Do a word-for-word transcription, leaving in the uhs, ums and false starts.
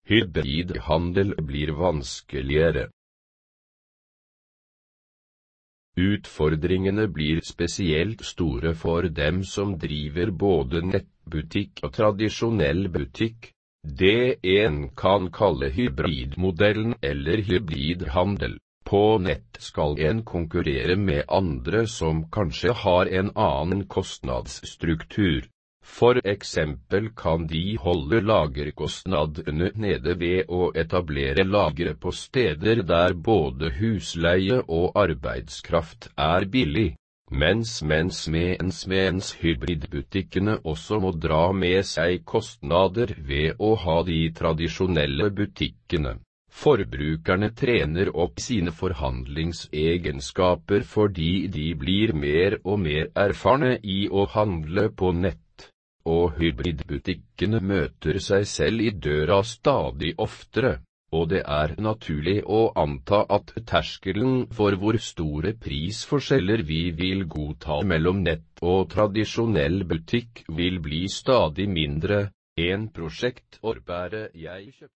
Hybridhandel blir vanskeligere. Utfordringene blir spesielt store for dem som driver både nettbutikk og tradisjonell butikk, det en kan kalle hybridmodellen eller hybridhandel. På nett skal en konkurrere med andre som kanskje har en annen kostnadsstruktur. For eksempel kan de holde lagerkostnadene nede ved å etablere lagre på steder der både husleie og arbeidskraft er billig, mens mens mens mens hybridbutikkene også må dra med seg kostnader ved å ha de tradisjonelle butikkene. Forbrukerne trener opp sine forhandlingsegenskaper fordi de blir mer og mer erfarne i å handle på nett, og hybridbutikkene møter seg selv i døra stadig oftere, og det er naturlig å anta at terskelen for hvor store prisforskjeller vi vil godta mellom nett og tradisjonell butikk vil bli stadig mindre. En prosjekt Årbære jeg kjøpte.